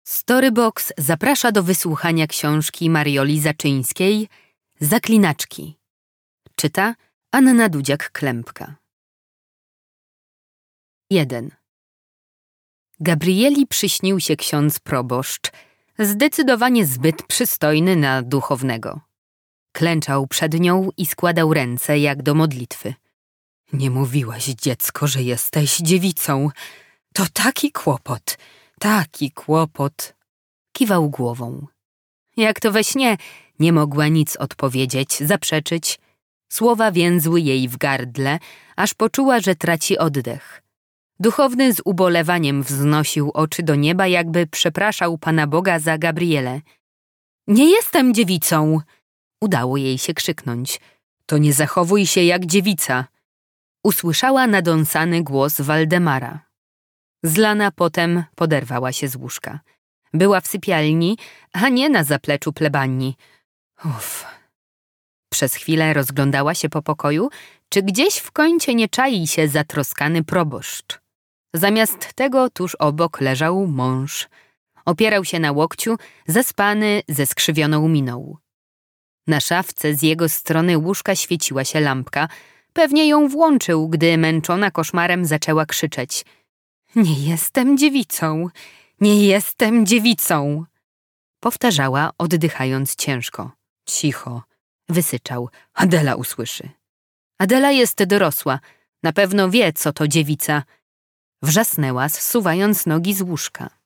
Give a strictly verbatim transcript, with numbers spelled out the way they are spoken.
Storybox zaprasza do wysłuchania książki Marioli Zaczyńskiej Zaklinaczki. Czyta Anna Dudziak-Klempka. jeden. Gabrieli przyśnił się ksiądz proboszcz, zdecydowanie zbyt przystojny na duchownego. Klęczał przed nią i składał ręce jak do modlitwy. Nie mówiłaś, dziecko, że jesteś dziewicą. To taki kłopot, taki kłopot. Kiwał głową. Jak to we śnie, nie mogła nic odpowiedzieć, zaprzeczyć. Słowa więzły jej w gardle, aż poczuła, że traci oddech. Duchowny z ubolewaniem wznosił oczy do nieba, jakby przepraszał Pana Boga za Gabrielę. Nie jestem dziewicą! Udało jej się krzyknąć. To nie zachowuj się jak dziewica! Usłyszała nadąsany głos Waldemara. Zlana potem poderwała się z łóżka. Była w sypialni, a nie na zapleczu plebanii. Uff. Przez chwilę rozglądała się po pokoju, czy gdzieś w kącie nie czai się zatroskany proboszcz. Zamiast tego tuż obok leżał mąż. Opierał się na łokciu, zaspany, ze skrzywioną miną. Na szafce z jego strony łóżka świeciła się lampka. Pewnie ją włączył, gdy męczona koszmarem zaczęła krzyczeć. Nie jestem dziewicą, nie jestem dziewicą! Powtarzała, oddychając ciężko. Cicho, wysyczał. Adela usłyszy. Adela jest dorosła, na pewno wie, co to dziewica. Wrzasnęła, zsuwając nogi z łóżka.